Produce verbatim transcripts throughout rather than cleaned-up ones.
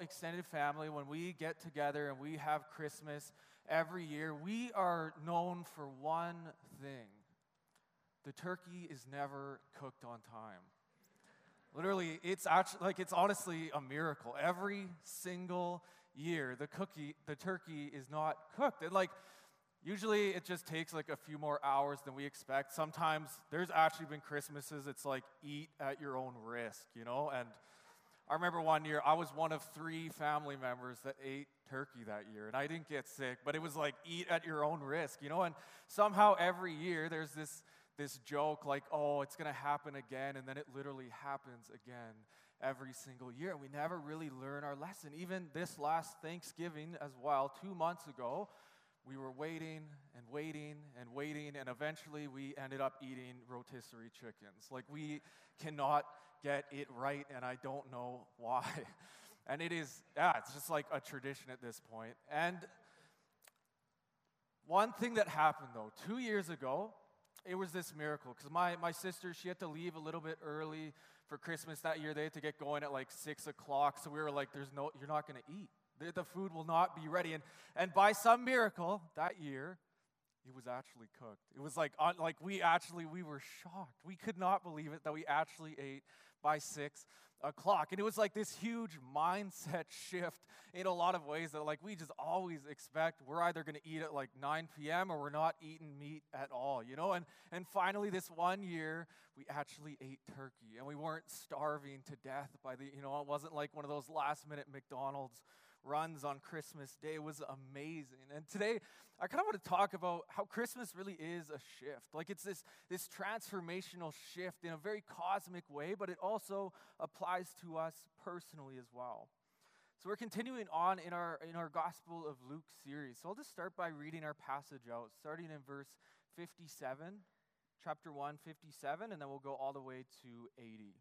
extended family, when we get together and we have Christmas every year, we are known for one thing. The turkey is never cooked on time. Literally, it's actually, like, it's honestly a miracle. Every single year, the cookie, the turkey is not cooked. And, like, usually it just takes, like, a few more hours than we expect. Sometimes there's actually been Christmases, it's like, eat at your own risk, you know? And I remember one year, I was one of three family members that ate turkey that year, and I didn't get sick, but it was like, eat at your own risk, you know? And somehow every year there's this this joke like, oh, it's going to happen again, and then it literally happens again every single year. We never really learn our lesson. Even this last Thanksgiving as well, two months ago, we were waiting and waiting and waiting, and eventually we ended up eating rotisserie chickens. Like, we cannot get it right, and I don't know why. And it is, yeah, it's just like a tradition at this point. And one thing that happened, though, two years ago, it was this miracle, because my, my sister, she had to leave a little bit early for Christmas that year. They had to get going at like six o'clock, so we were like, "There's no, you're not going to eat. The, the food will not be ready." And and by some miracle, that year, it was actually cooked. It was like, on, like we actually, we were shocked. We could not believe it that we actually ate by six o'clock. And it was like this huge mindset shift in a lot of ways that, like, we just always expect we're either going to eat at like nine p.m. or we're not eating meat at all, you know? And and finally this one year, we actually ate turkey, and we weren't starving to death by the, you know, it wasn't like one of those last minute McDonald's runs on Christmas Day. It was amazing. And today, I kind of want to talk about how Christmas really is a shift. Like, it's this, this transformational shift in a very cosmic way, but it also applies to us personally as well. So we're continuing on in our in our Gospel of Luke series. So I'll just start by reading our passage out, starting in verse fifty-seven, chapter one, fifty-seven, and then we'll go all the way to eighty.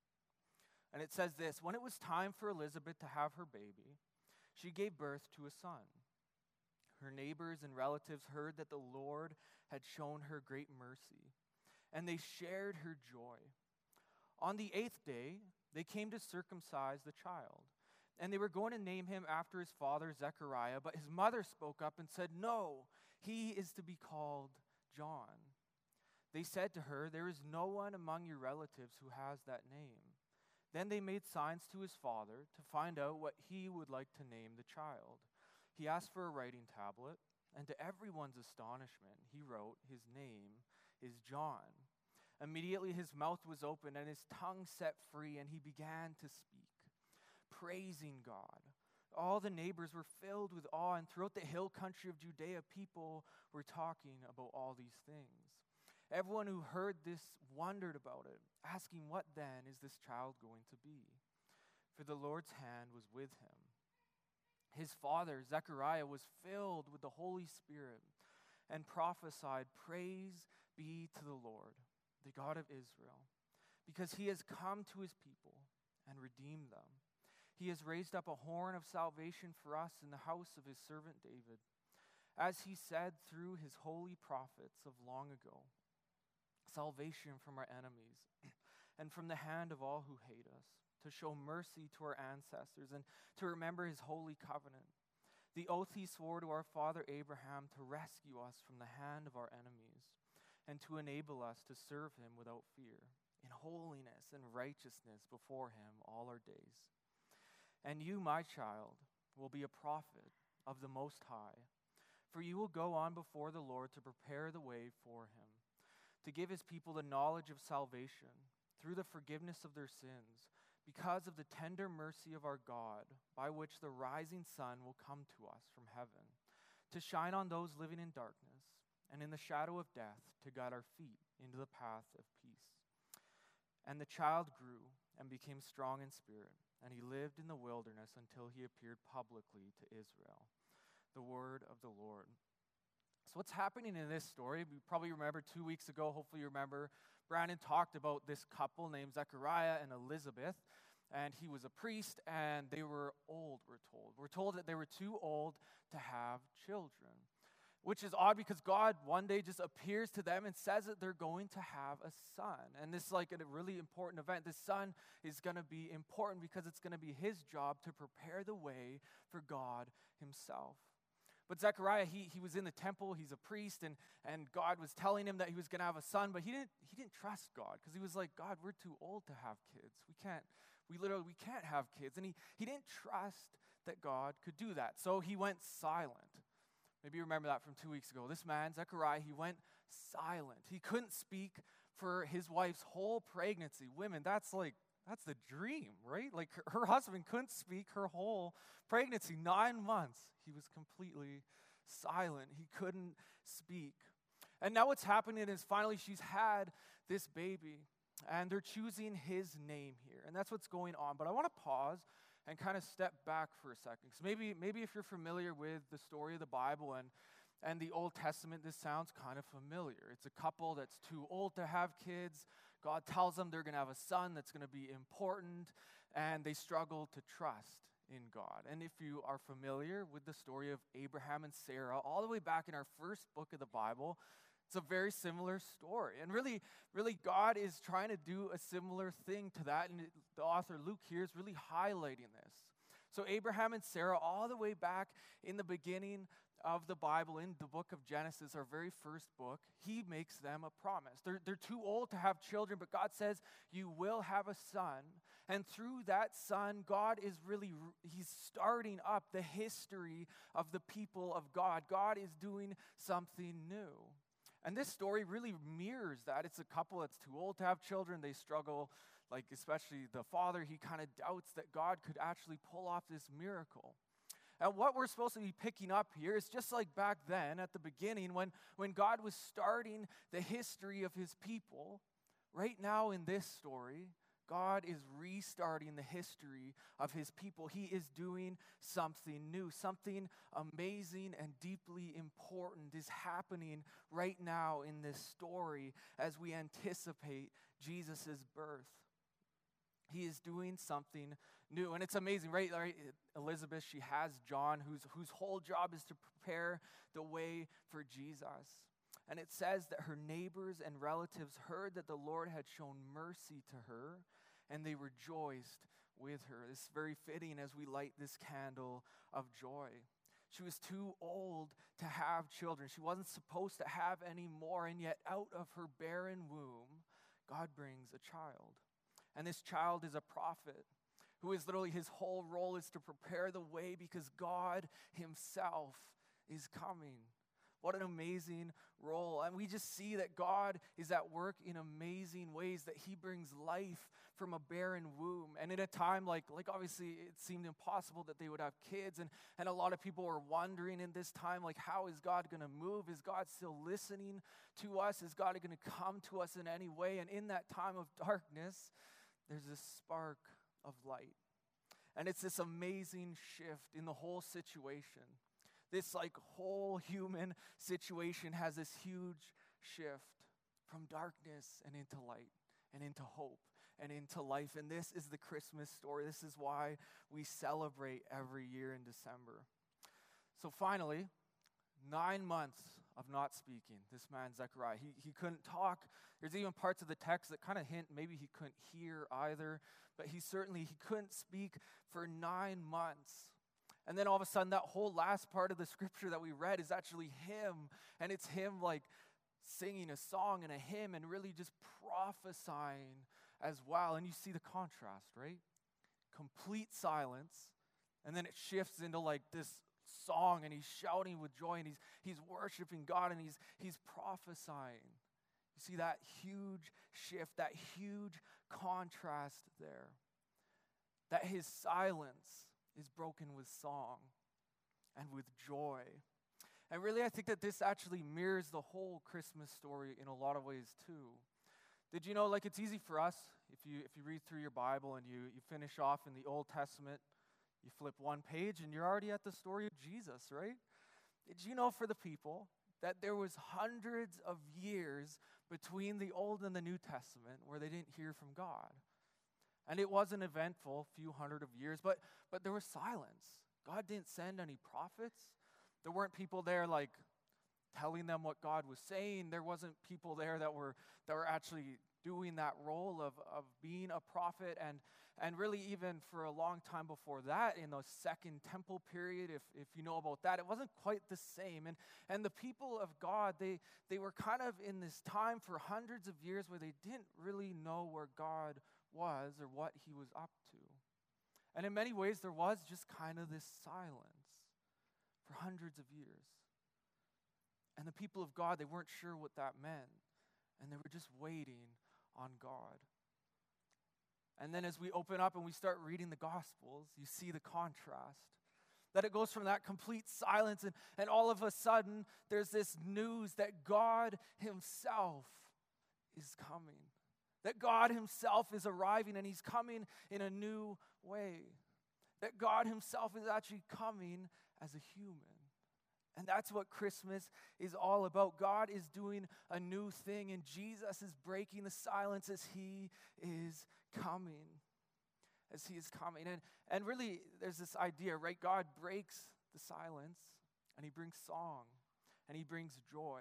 And it says this: "When it was time for Elizabeth to have her baby, she gave birth to a son. Her neighbors and relatives heard that the Lord had shown her great mercy, and they shared her joy. On the eighth day, they came to circumcise the child, and they were going to name him after his father Zechariah, but his mother spoke up and said, 'No, he is to be called John.' They said to her, 'There is no one among your relatives who has that name.' Then they made signs to his father to find out what he would like to name the child. He asked for a writing tablet, and to everyone's astonishment, he wrote, 'His name is John.' Immediately his mouth was opened and his tongue set free, and he began to speak, praising God. All the neighbors were filled with awe, and throughout the hill country of Judea, people were talking about all these things. Everyone who heard this wondered about it, asking, 'What then is this child going to be?' For the Lord's hand was with him. His father, Zechariah, was filled with the Holy Spirit and prophesied, 'Praise be to the Lord, the God of Israel, because he has come to his people and redeemed them. He has raised up a horn of salvation for us in the house of his servant David, as he said through his holy prophets of long ago, salvation from our enemies and from the hand of all who hate us, to show mercy to our ancestors and to remember his holy covenant, the oath he swore to our father Abraham, to rescue us from the hand of our enemies and to enable us to serve him without fear, in holiness and righteousness before him all our days. And you, my child, will be a prophet of the Most High, for you will go on before the Lord to prepare the way for him, to give his people the knowledge of salvation through the forgiveness of their sins, because of the tender mercy of our God, by which the rising sun will come to us from heaven, to shine on those living in darkness and in the shadow of death, to guide our feet into the path of peace.' And the child grew and became strong in spirit, and he lived in the wilderness until he appeared publicly to Israel." The word of the Lord. So what's happening in this story, you probably remember two weeks ago, hopefully you remember, Brandon talked about this couple named Zechariah and Elizabeth, and he was a priest, and they were old, we're told. We're told that they were too old to have children. which is odd because God one day just appears to them and says that they're going to have a son. And this is like a really important event. This son is going to be important because it's going to be his job to prepare the way for God himself. But Zechariah, he, he was in the temple, he's a priest, and, and God was telling him that he was going to have a son, but he didn't he didn't trust God because he was like, God, we're too old to have kids. We can't, we literally, we can't have kids. And he, he didn't trust that God could do that. So he went silent. Maybe you remember that from two weeks ago. This man, Zechariah, he went silent. He couldn't speak for his wife's whole pregnancy. Women, that's like, that's the dream, right? Like her, her husband couldn't speak her whole pregnancy. Nine months, he was completely silent. He couldn't speak. And now what's happening is finally she's had this baby, and they're choosing his name here. And that's what's going on. But I want to pause and kind of step back for a second. Because maybe, maybe if you're familiar with the story of the Bible and, and the Old Testament, this sounds kind of familiar. It's a couple that's too old to have kids. God tells them they're going to have a son that's going to be important, and they struggle to trust in God. And if you are familiar with the story of Abraham and Sarah, all the way back in our first book of the Bible, it's a very similar story. And really, really, God is trying to do a similar thing to that. And it, the author Luke here is really highlighting this. So Abraham and Sarah, all the way back in the beginning of the Bible, in the book of Genesis, our very first book, he makes them a promise. They're, they're too old to have children, but God says, you will have a son. And through that son, God is really, he's starting up the history of the people of God. God is doing something new. And this story really mirrors that. It's a couple that's too old to have children. They struggle, like especially the father, he kind of doubts that God could actually pull off this miracle. And what we're supposed to be picking up here is just like back then at the beginning when, when God was starting the history of his people. Right now in this story, God is restarting the history of his people. He is doing something new. Something amazing and deeply important is happening right now in this story as we anticipate Jesus' birth. He is doing something new. And it's amazing, right? right? Elizabeth, she has John, whose, whose whole job is to prepare the way for Jesus. And it says that her neighbors and relatives heard that the Lord had shown mercy to her, and they rejoiced with her. It's very fitting as we light this candle of joy. She was too old to have children. She wasn't supposed to have any more, and yet out of her barren womb, God brings a child. And this child is a prophet who is literally, his whole role is to prepare the way because God himself is coming. What an amazing role. And we just see that God is at work in amazing ways, that he brings life from a barren womb. And in a time like, like obviously it seemed impossible that they would have kids. And, and a lot of people were wondering in this time, like, how is God going to move? Is God still listening to us? Is God going to come to us in any way? And in that time of darkness, there's this spark of light. And it's this amazing shift in the whole situation. This like whole human situation has this huge shift from darkness and into light and into hope and into life. And this is the Christmas story. This is why we celebrate every year in December. So finally, nine months of not speaking, this man Zechariah, he, he couldn't talk. There's even parts of the text that kind of hint maybe he couldn't hear either, but he certainly, he couldn't speak for nine months. And then all of a sudden, that whole last part of the scripture that we read is actually him. And it's him like singing a song and a hymn and really just prophesying as well. And you see the contrast, right? Complete silence. And then it shifts into like this song, and he's shouting with joy, and he's he's worshiping God, and he's he's prophesying. You see that huge shift, that huge contrast there. That his silence is broken with song and with joy. And really, I think that this actually mirrors the whole Christmas story in a lot of ways too. Did you know, like, it's easy for us, if you if you read through your Bible and you, you finish off in the Old Testament, you flip one page and you're already at the story of Jesus, right? Did you know for the people that there was hundreds of years between the Old and the New Testament where they didn't hear from God? And it was an eventful few hundred of years, but but there was silence. God didn't send any prophets. There weren't people there like telling them what God was saying. There wasn't people there that were that were actually doing that role of, of being a prophet. And, and really even for a long time before that, in the second temple period, if, if you know about that, it wasn't quite the same. And, and the people of God, they, they were kind of in this time for hundreds of years where they didn't really know where God was or what he was up to. And in many ways, there was just kind of this silence for hundreds of years. And the people of God, they weren't sure what that meant. And they were just waiting on God. And then as we open up and we start reading the Gospels, you see the contrast. That it goes from that complete silence, and, and all of a sudden, there's this news that God himself is coming. That God himself is arriving, and he's coming in a new way. That God himself is actually coming as a human. And that's what Christmas is all about. God is doing a new thing, and Jesus is breaking the silence as he is coming. As he is coming. And, and really, there's this idea, right? God breaks the silence, and he brings song, and he brings joy.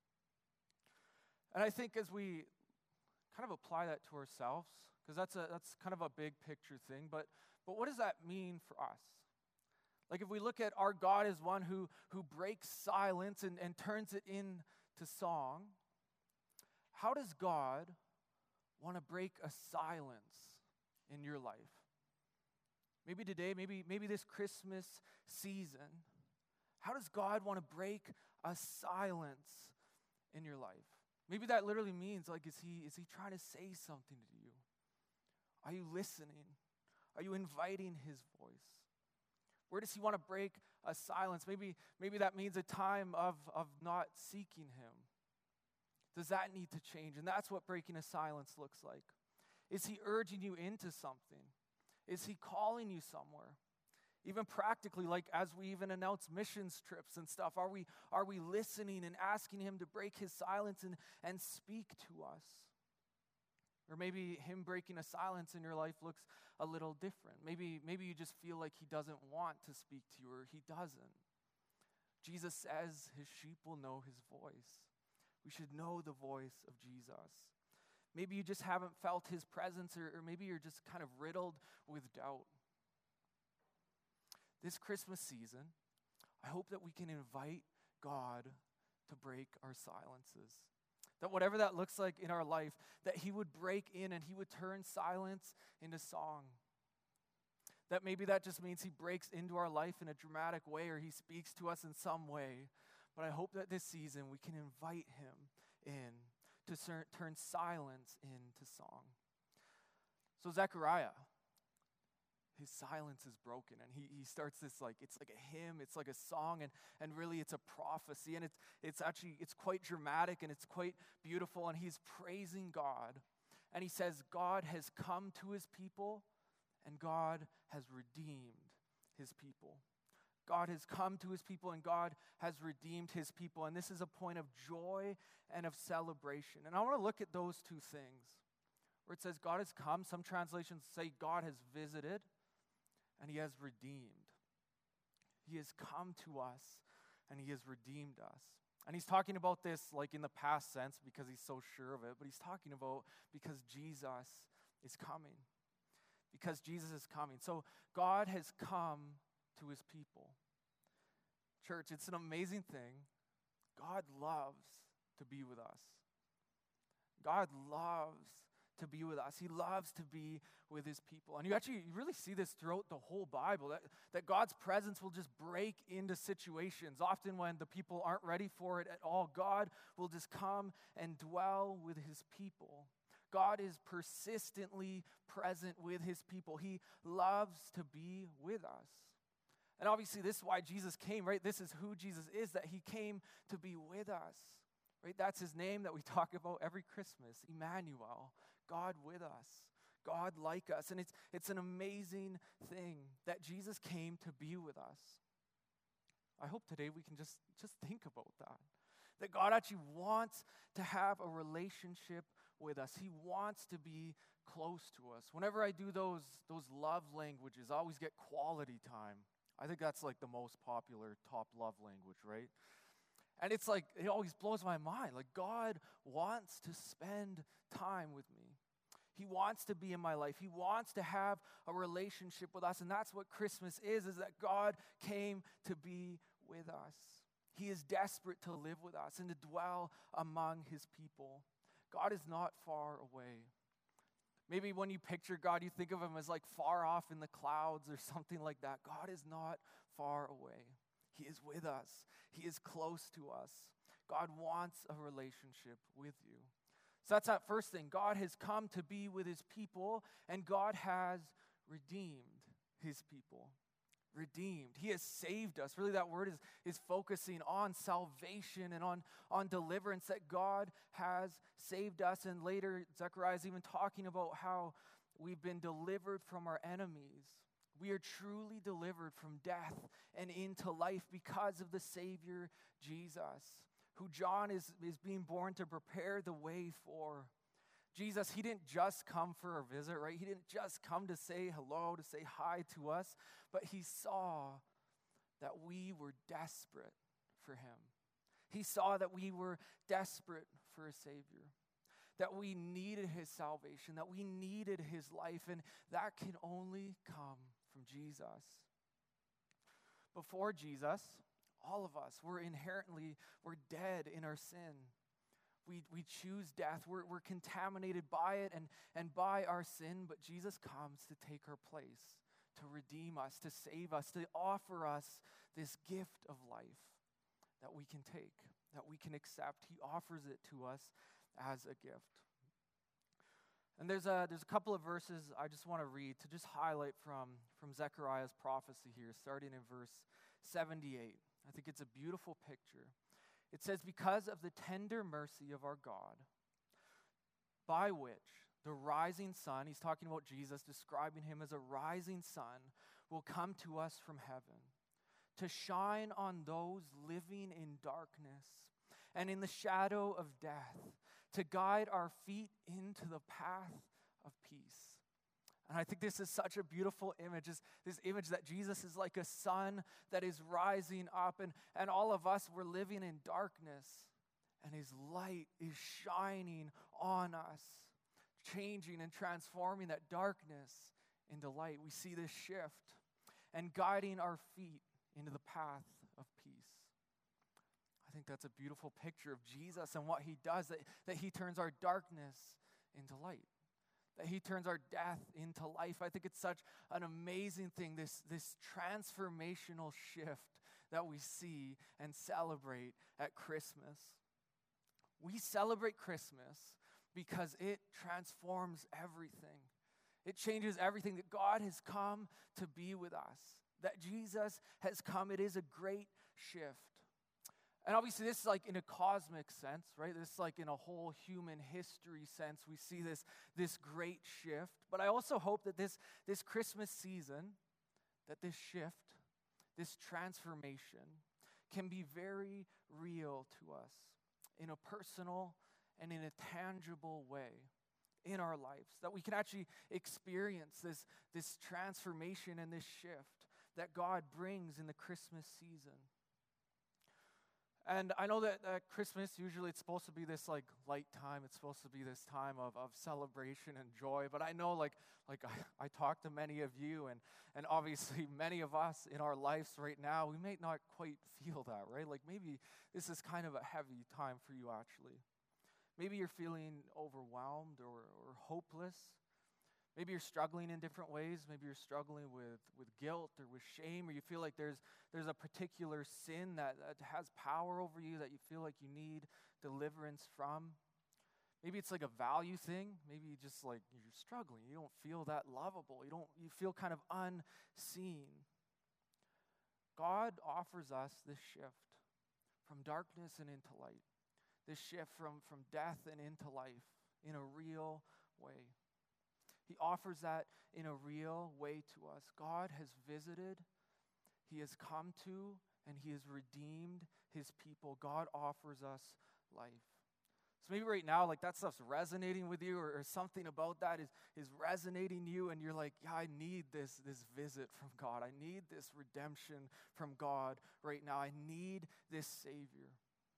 And I think as we kind of apply that to ourselves, because that's a that's kind of a big picture thing, but but what does that mean for us? Like if we look at our God as one who, who breaks silence and, and turns it into song, how does God want to break a silence in your life? Maybe today, maybe, maybe this Christmas season, how does God want to break a silence in your life? Maybe that literally means, like, is he, is he trying to say something to you? Are you listening? Are you inviting his voice? Where does he want to break a silence? Maybe, maybe that means a time of, of not seeking him. Does that need to change? And that's what breaking a silence looks like. Is he urging you into something? Is he calling you somewhere? Even practically, like as we even announce missions trips and stuff, are we, are we listening and asking him to break his silence and, and speak to us? Or maybe him breaking a silence in your life looks a little different. Maybe, maybe you just feel like he doesn't want to speak to you, or he doesn't. Jesus says his sheep will know his voice. We should know the voice of Jesus. Maybe you just haven't felt his presence, or, or maybe you're just kind of riddled with doubt. This Christmas season, I hope that we can invite God to break our silences. That whatever that looks like in our life, that he would break in and he would turn silence into song. That maybe that just means he breaks into our life in a dramatic way, or he speaks to us in some way. But I hope that this season we can invite him in to ser- turn silence into song. So Zechariah, his silence is broken, and he, he starts this, like, it's like a hymn, it's like a song, and, and really it's a prophecy, and it's it's actually, it's quite dramatic, and it's quite beautiful, and he's praising God, and he says God has come to his people, and God has redeemed his people. God has come to his people, and God has redeemed his people, and this is a point of joy and of celebration. And I want to look at those two things, where it says God has come. Some translations say God has visited, and he has redeemed. He has come to us, and he has redeemed us. And he's talking about this like in the past sense because he's so sure of it, but he's talking about because Jesus is coming. Because Jesus is coming. So God has come to his people. Church, it's an amazing thing. God loves to be with us. God loves to be with us. He loves to be with his people. And you actually you really see this throughout the whole Bible, that, that God's presence will just break into situations. Often when the people aren't ready for it at all, God will just come and dwell with his people. God is persistently present with his people. He loves to be with us. And obviously this is why Jesus came, right? This is who Jesus is, that he came to be with us. Right? That's his name that we talk about every Christmas, Emmanuel, God with us, God like us. And it's it's an amazing thing that Jesus came to be with us. I hope today we can just, just think about that. That God actually wants to have a relationship with us. He wants to be close to us. Whenever I do those, those love languages, I always get quality time. I think that's like the most popular top love language, right? And it's like, it always blows my mind. Like, God wants to spend time with me. He wants to be in my life. He wants to have a relationship with us. And that's what Christmas is, is that God came to be with us. He is desperate to live with us and to dwell among his people. God is not far away. Maybe when you picture God, you think of him as like far off in the clouds or something like that. God is not far away. He is with us. He is close to us. God wants a relationship with you. So that's that first thing. God has come to be with his people, and God has redeemed his people. Redeemed. He has saved us. Really, that word is, is focusing on salvation and on, on deliverance, that God has saved us. And later, Zechariah is even talking about how we've been delivered from our enemies. We are truly delivered from death and into life because of the Savior, Jesus, who John is, is being born to prepare the way for. Jesus, he didn't just come for a visit, right? He didn't just come to say hello, to say hi to us, but he saw that we were desperate for him. He saw that we were desperate for a Savior, that we needed his salvation, that we needed his life, and that can only come from Jesus. Before Jesus, all of us, we're inherently, we're dead in our sin. We we choose death. We're, we're contaminated by it and, and by our sin, but Jesus comes to take our place, to redeem us, to save us, to offer us this gift of life that we can take, that we can accept. He offers it to us as a gift. And there's a there's a couple of verses I just want to read to just highlight from, from Zechariah's prophecy here, starting in verse seventy-eight. I think it's a beautiful picture. It says, because of the tender mercy of our God, by which the rising sun, he's talking about Jesus, describing him as a rising sun, will come to us from heaven, to shine on those living in darkness and in the shadow of death, to guide our feet into the path of peace. And I think this is such a beautiful image, this, this image that Jesus is like a sun that is rising up, and, and all of us, we're living in darkness, and his light is shining on us, changing and transforming that darkness into light. We see this shift and guiding our feet into the path of peace. I think that's a beautiful picture of Jesus and what he does, that, that he turns our darkness into light, that he turns our death into life. I think it's such an amazing thing, this, this transformational shift that we see and celebrate at Christmas. We celebrate Christmas because it transforms everything. It changes everything, that God has come to be with us, that Jesus has come. It is a great shift. And obviously this is like in a cosmic sense, right? This is like in a whole human history sense. We see this, this great shift. But I also hope that this, this Christmas season, that this shift, this transformation can be very real to us in a personal and in a tangible way in our lives. That we can actually experience this, this transformation and this shift that God brings in the Christmas season. And I know that uh, Christmas, usually it's supposed to be this like light time. It's supposed to be this time of, of celebration and joy. But I know like like I, I talk to many of you, and, and obviously many of us in our lives right now, we may not quite feel that, right? Like maybe this is kind of a heavy time for you actually. Maybe you're feeling overwhelmed or, or hopeless. Maybe you're struggling in different ways. Maybe you're struggling with, with guilt or with shame, or you feel like there's there's a particular sin that, that has power over you that you feel like you need deliverance from. Maybe it's like a value thing. Maybe you just like you're struggling. You don't feel that lovable. You don't you feel kind of unseen. God offers us this shift from darkness and into light. This shift from, from death and into life in a real way. He offers that in a real way to us. God has visited, he has come to, and he has redeemed his people. God offers us life. So maybe right now, like that stuff's resonating with you, or, or something about that is, is resonating you, and you're like, yeah, I need this, this visit from God. I need this redemption from God right now. I need this Savior.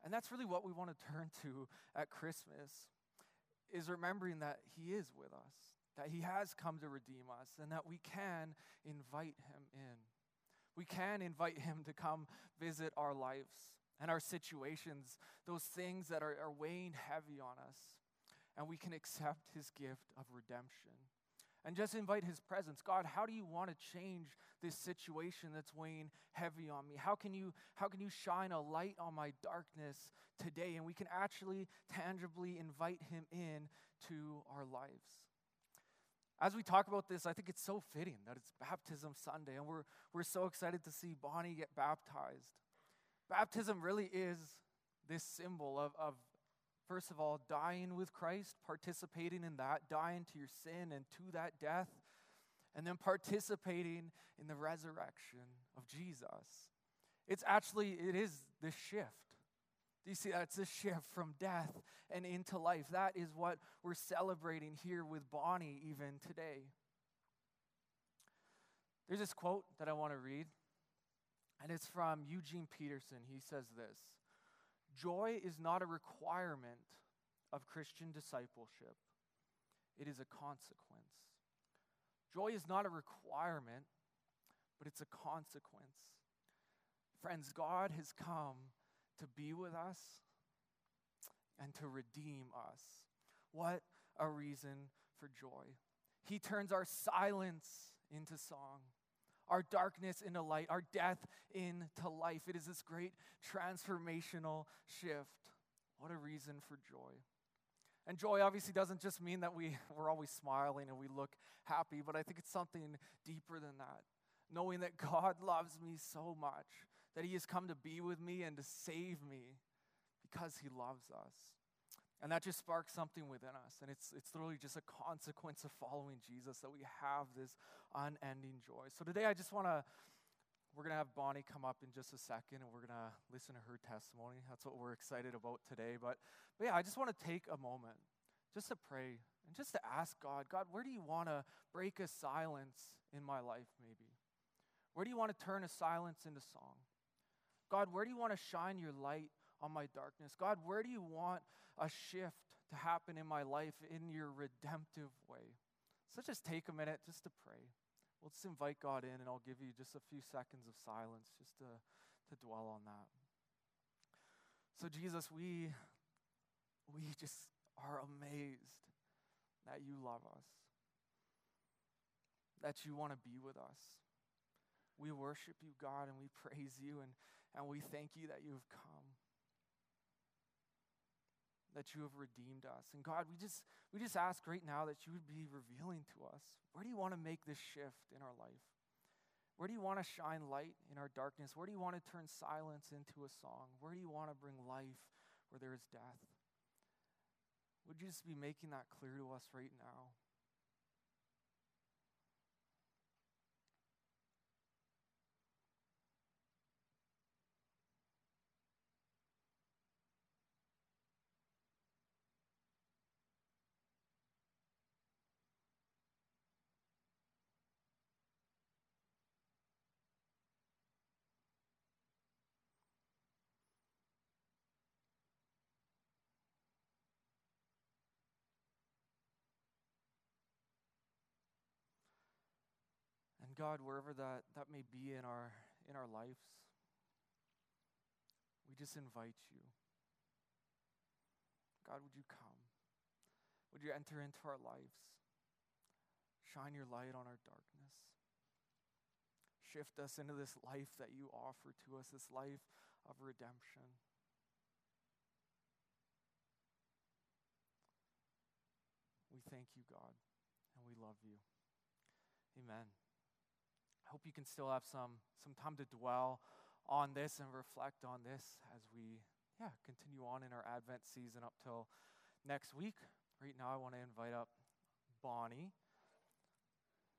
And that's really what we want to turn to at Christmas, is remembering that he is with us, that he has come to redeem us, and that we can invite him in. We can invite him to come visit our lives and our situations, those things that are, are weighing heavy on us, and we can accept his gift of redemption. And just invite his presence. God, how do you want to change this situation that's weighing heavy on me? How can you, how can you shine a light on my darkness today? And we can actually tangibly invite him in to our lives. As we talk about this, I think it's so fitting that it's Baptism Sunday, and we're, we're so excited to see Bonnie get baptized. Baptism really is this symbol of, of first of all, dying with Christ, participating in that, dying to your sin and to that death, and then participating in the resurrection of Jesus. It's actually, it is this shift. Do you see that? It's a shift from death and into life. That is what we're celebrating here with Bonnie even today. There's this quote that I want to read, and it's from Eugene Peterson. He says this: "Joy is not a requirement of Christian discipleship. It is a consequence." Joy is not a requirement, but it's a consequence. Friends, God has come to be with us and to redeem us. What a reason for joy. He turns our silence into song, our darkness into light, our death into life. It is this great transformational shift. What a reason for joy. And joy obviously doesn't just mean that we, we're always smiling and we look happy, but I think it's something deeper than that. Knowing that God loves me so much, that he has come to be with me and to save me because he loves us. And that just sparks something within us. And it's it's literally just a consequence of following Jesus, that we have this unending joy. So today I just want to, we're going to have Bonnie come up in just a second, and we're going to listen to her testimony. That's what we're excited about today. But, but yeah, I just want to take a moment just to pray and just to ask God, God, where do you want to break a silence in my life maybe? Where do you want to turn a silence into song? God, where do you want to shine your light on my darkness? God, where do you want a shift to happen in my life in your redemptive way? So just take a minute just to pray. Let's invite God in, and I'll give you just a few seconds of silence just to, to dwell on that. So Jesus, we, we just are amazed that you love us, that you want to be with us. We worship you, God, and we praise you, and, and we thank you that you have come, that you have redeemed us. And God, we just we just ask right now that you would be revealing to us, where do you want to make this shift in our life? Where do you want to shine light in our darkness? Where do you want to turn silence into a song? Where do you want to bring life where there is death? Would you just be making that clear to us right now? And God, wherever that, that may be in our in our lives, we just invite you. God, would you come? Would you enter into our lives? Shine your light on our darkness. Shift us into this life that you offer to us, this life of redemption. We thank you, God, and we love you. Amen. I hope you can still have some, some time to dwell on this and reflect on this as we yeah, continue on in our Advent season up till next week. Right now I want to invite up Bonnie.